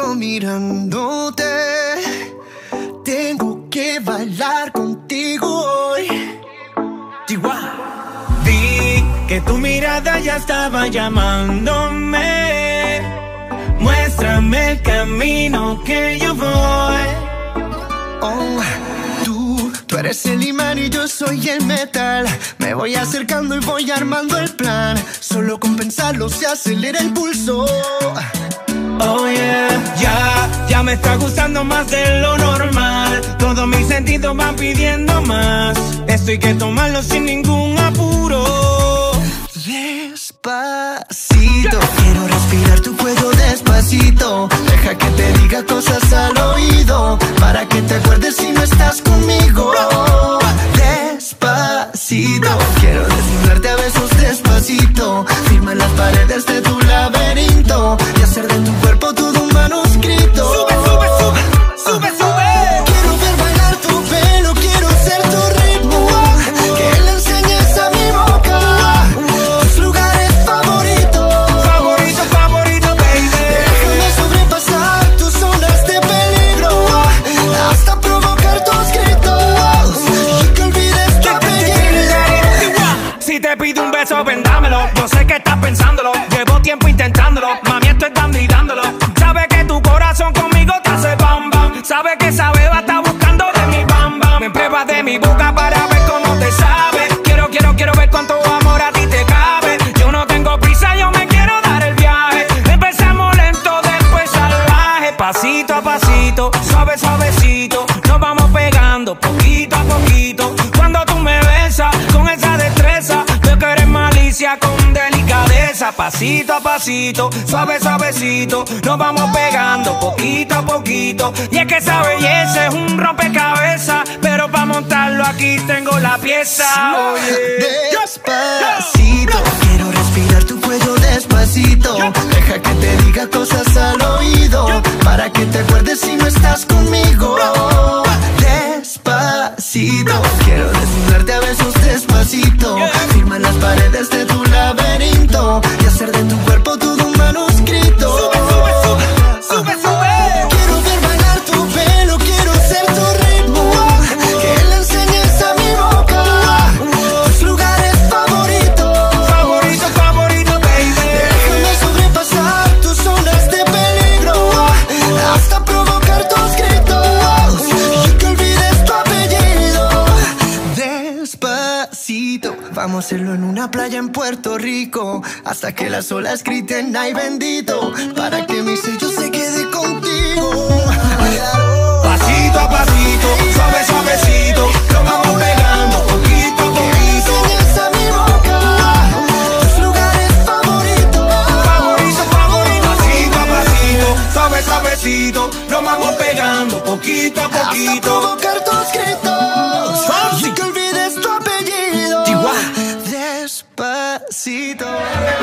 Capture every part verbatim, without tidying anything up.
paso mirándote. Tengo que bailar contigo hoy. Chihuahua. Vi que tu mirada ya estaba llamándome. Muéstrame el camino que yo voy. Oh, tú, tú eres el imán y yo soy el metal. Me voy acercando y voy armando el plan. Solo con pensarlo se acelera el pulso. Oh yeah, ya, ya me está gustando más de lo normal. Todos mis sentidos van pidiendo más. Esto hay que tomarlo sin ningún apuro. Despacito, quiero respirar tu cuello despacito. Deja que te diga cosas al oído, para que te acuerdes si no estás conmigo. Despacito, quiero desnudarte a besos despacito. Firma las paredes de tu laberinto y hacer de tu cuerpo todo un manuscrito. Sube, sube, sube, sube, sube. Quiero ver bailar tu pelo, quiero ser tu ritmo. Que le enseñes a mi boca tus lugares favoritos. Favorito, favorito, baby. Déjame sobrepasar tus zonas de peligro, hasta provocar tus gritos y que olvides tu apellido. Si te pido un beso, vendámelo. Yo sé que estás pensándolo, llevo tiempo intentándolo. Mami, esto es dando y dándolo. Sabe que tu corazón conmigo te hace bam bam. Sabe que esa beba está buscando de mi bam bam. Me pruebas de mi boca para ver cómo te sabe. Quiero, quiero, quiero ver cuánto amor a ti te cabe. Yo no tengo prisa, yo me quiero dar el viaje. Empezamos lento, después salvaje. Pasito a pasito, suave, suavecito. Nos vamos pegando poquito a poquito. Cuando tú me besas con esa destreza, veo que eres malicia con delicadeza. Pasito a pasito, suave, suavecito. Nos vamos pegando poquito a poquito. Y es que esa belleza es un rompecabezas, pero para montarlo aquí tengo la pieza. Oye. Despacito, quiero respirar tu cuello despacito. Deja que te diga cosas al oído, para que te acuerdes si no estás conmigo. Despacito, quiero desnudarte a besos despacito. Firma las paredes de tu laberinto y hacer de tu cuerpo todo un manuscrito. Sube, sube, sube, sube, sube. Quiero ver bailar tu pelo, quiero ser tu ritmo. Que le enseñes a mi boca tus lugares favoritos. Favorito, favorito, baby. Déjame sobrepasar tus zonas de peligro, hasta provocar tus gritos y que olvides tu apellido. Despacito, vamos a hacerlo en una playa en Puerto Rico, hasta que las olas griten ay bendito, para que mi sello se quede contigo. Pasito a pasito, suave, suavecito. Lo vamos pegando poquito a poquito. Enseñas a mi boca tus lugares favoritos. Favorito, favorito. Pasito a pasito, suave, suavecito. Lo vamos pegando poquito a Hasta poquito. provocar tus gritos y que olvides tu apellido. Chihuahua. Despacito.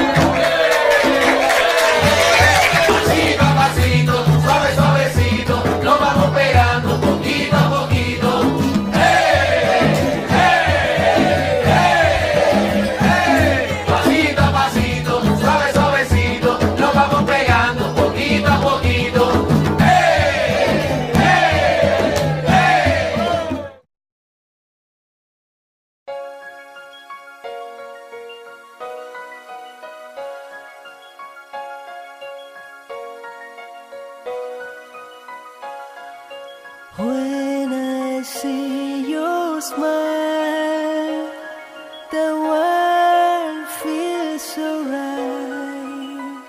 Pasito a pasito, suave, suavecito, lo vamos pegando poquito a poquito. ¡Hey! ¡Hey! ¡Hey! ¡Hey! Pasito a pasito, suave, suavecito, lo vamos pegando poquito a poquito. ¡Hey! ¡Hey! ¡Hey! When I see your smile, the world feels so right.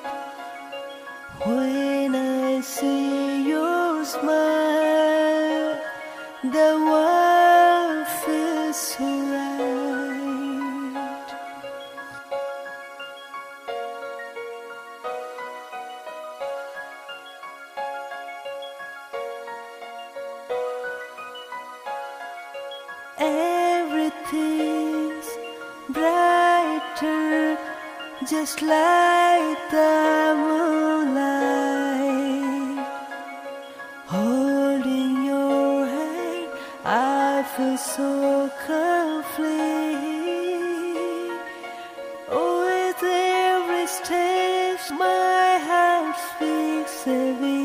When I see your smile, the world feels so right. Everything's brighter, just like the moonlight. Holding your hand, I feel so complete. With every step, my heart speaks of you.